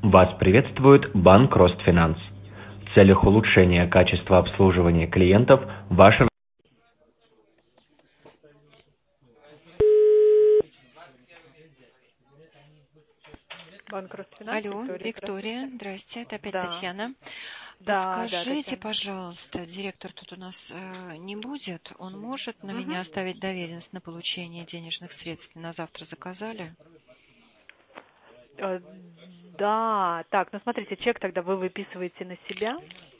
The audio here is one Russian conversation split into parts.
Вас приветствует банк Ростфинанс. В целях улучшения качества обслуживания клиентов ваше... Банк Ростфинанс. Алло, Виктория, здрасте, это опять Да. Татьяна. Да, Подскажите, Татьяна. пожалуйста, директор тут у нас не будет, он может на меня оставить доверенность на получение денежных средств? На завтра заказали? Да, так, ну смотрите, чек тогда вы выписываете на себя.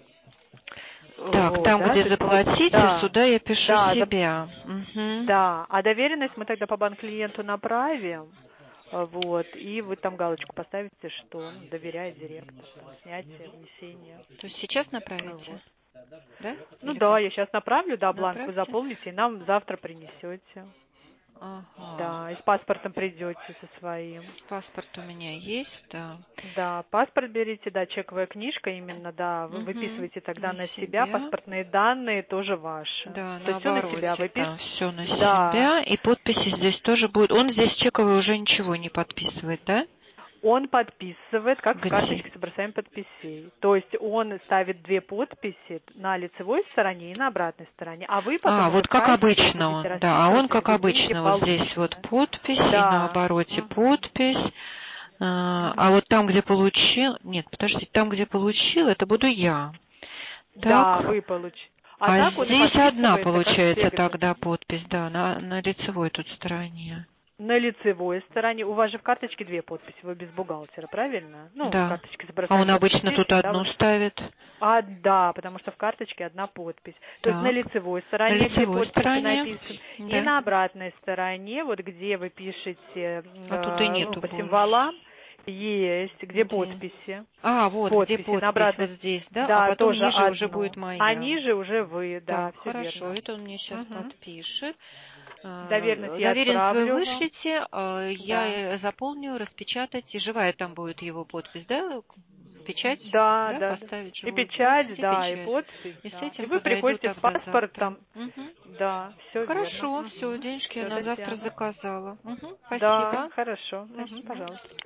Так, Вот, там, да, где то есть, заплатите, да, сюда я пишу да, себя. Угу. да, а доверенность мы тогда по банк-клиенту направим, вот, и вы там галочку поставите, что он доверяет директору, там, снятие, внесение. То есть сейчас направите? Вот. Да? Ну Или да, как? я сейчас направлю, да, бланк вы Направьте. заполните, и нам завтра принесете. Ага. Да, и с паспортом придете со своим. Паспорт у меня есть, да. Да, паспорт берите, да, чековая книжка именно, да, вы выписываете тогда на себя, паспортные данные тоже ваши. Да, То на есть все на себя обороте там все на Да, себя, и подписи здесь тоже будет. Он здесь чековый уже ничего не подписывает, да? он подписывает, как в Где? карточке с образцами подписей. То есть он ставит две подписи на лицевой стороне и на обратной стороне, а вы потом уже Вот в как кассе, где обычно будете он, да, а он рассчитываться, как где деньги обычно, вот здесь вот получены. подпись, и на Да. обороте подпись, а вот там, где получил, нет, подождите, там, где получил, это буду я. Да, Так, вы получите. А а так он и здесь одна подписывается, как все получается где. тогда подпись, да, на лицевой тут стороне. На лицевой стороне. У вас же в карточке две подписи, вы без бухгалтера, правильно? Ну, в Да. карточке с А он образцами обычно подписей тут всегда одну вот... ставит. Да, потому что в карточке одна подпись. То есть на Так. лицевой На стороне, где лицевой подписи стороне. написаны, и Да. на обратной стороне, вот где вы пишете А тут и ну, нету по больше. символам, есть, где Где? подписи. Вот где Подписи на подпись, вот обратной... здесь, да? А Да, потом тоже ниже уже одну. будет А моя. ниже уже вы, да, Так, все хорошо, верно. это он мне сейчас подпишет. Доверенность я Доверенность вы отправлю вам. вышлите, Да. я заполню, распечатать, и живая там будет его подпись, да? Печать, Да, да, да, да. поставить И живую подпись печать, и да, и печать. подпись, И с да. И этим вы подойду приходите с тогда завтра. паспортом. Да, все верно. Хорошо, все, денежки я Все, на завтра Татьяна. заказала. Да, Спасибо. хорошо. Спасибо. Пожалуйста.